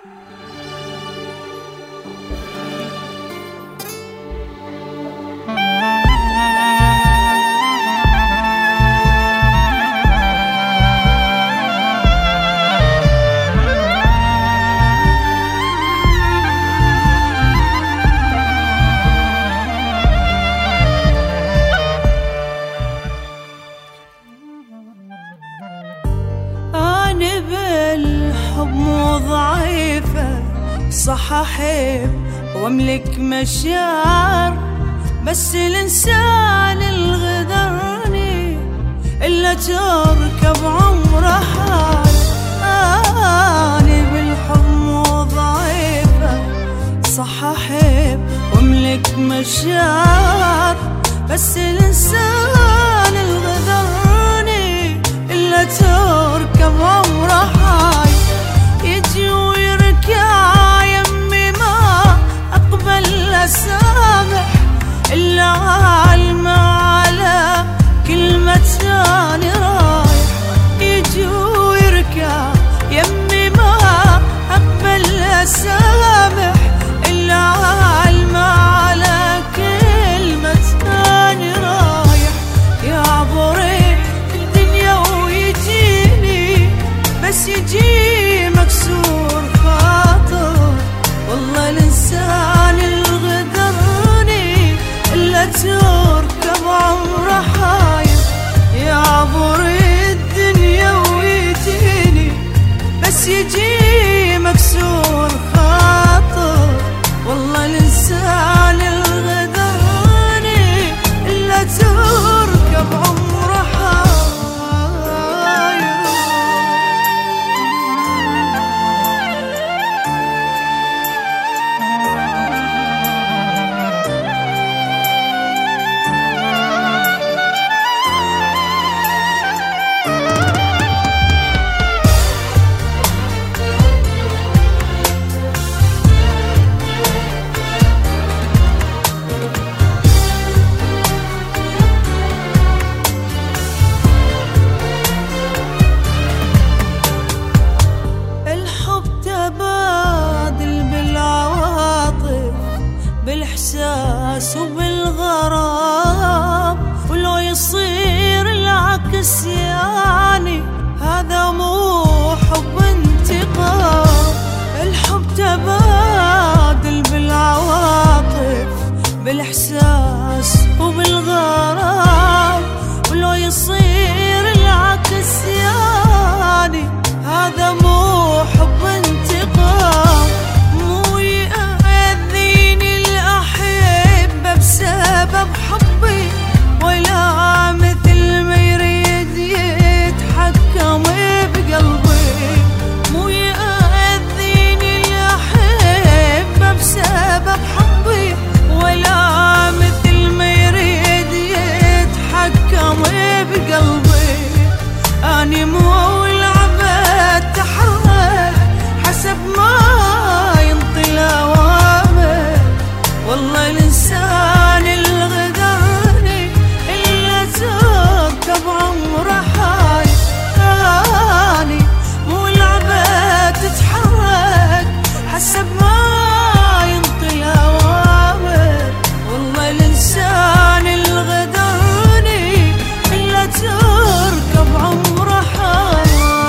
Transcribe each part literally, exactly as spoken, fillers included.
بالحب مو ضعيفة، صح أحب وأملك مشاعر، بس الإنسان الغدرني إلا تركب عمره حال. أنا بالحب مو ضعيفة، صح أحب وأملك مشاعر، بس الإنسان الغدرني إلا تركب عمره حال. يجي ويركع يمي ما أقبل أسامح، إلا عالمة على كلمة ثاني رايح. يجي ويركع يمي ما أقبل أسامح، إلا عالمة على كلمة ثاني رايح. يعبر الدنيا ويجيني، بس يجي مكسور خاطر، والله الإنسان الغدرني إلا تركب عمره حايل. يعبر الدنيا ويجيني، بس يجي مكسور خاطر، والله الإنسان الغدرني إلا تركب عمره حايل. بالإحساس وبالغرام، ولو يصير العكس يعني هذا مو حب انتقام. الحب تبادل بالعواطف، بالإحساس وبالغرام، ولو يصير العكس يعني هذا مو حب انتقام. بسبب حبي ولا مثل ما يريد يتحكم بقلبي، مو يأذيني الأحبة بسبب حبي ولا مثل ما يريد يتحكم بقلبي. أني مو العبد تحرك حسب ما ينطي الأوامر، والله الإنسان الغدرني إلا تركب عمره حايل. أني مو العبد تتحرك حسب ما ينطي الأوامر، والله الإنسان الغدرني إلا تركب عمره حايل.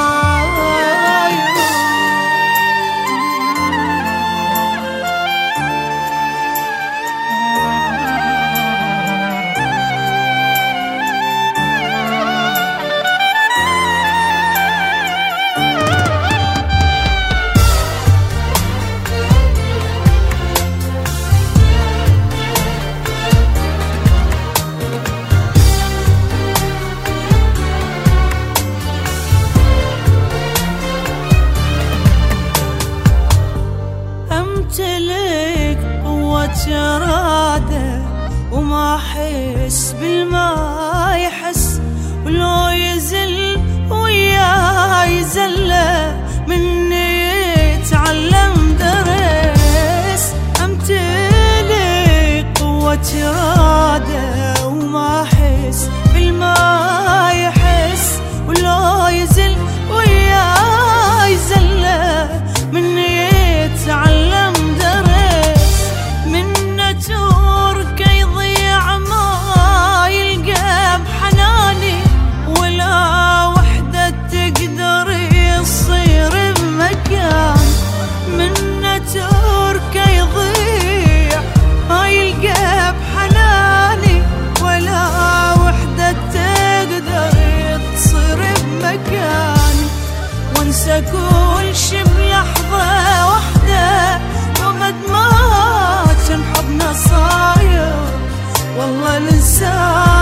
أمتلك قوة إرادة وما أحس بالما يحس، ولو يزل وياي زلة مني يتعلم درس. أمتلك قوة إرادة وما أحس بالما يحس، ولو يزل وياي زلة مني كل شي بلحظة وحدة، وبد ما كان حبنا صاير والله الإنسان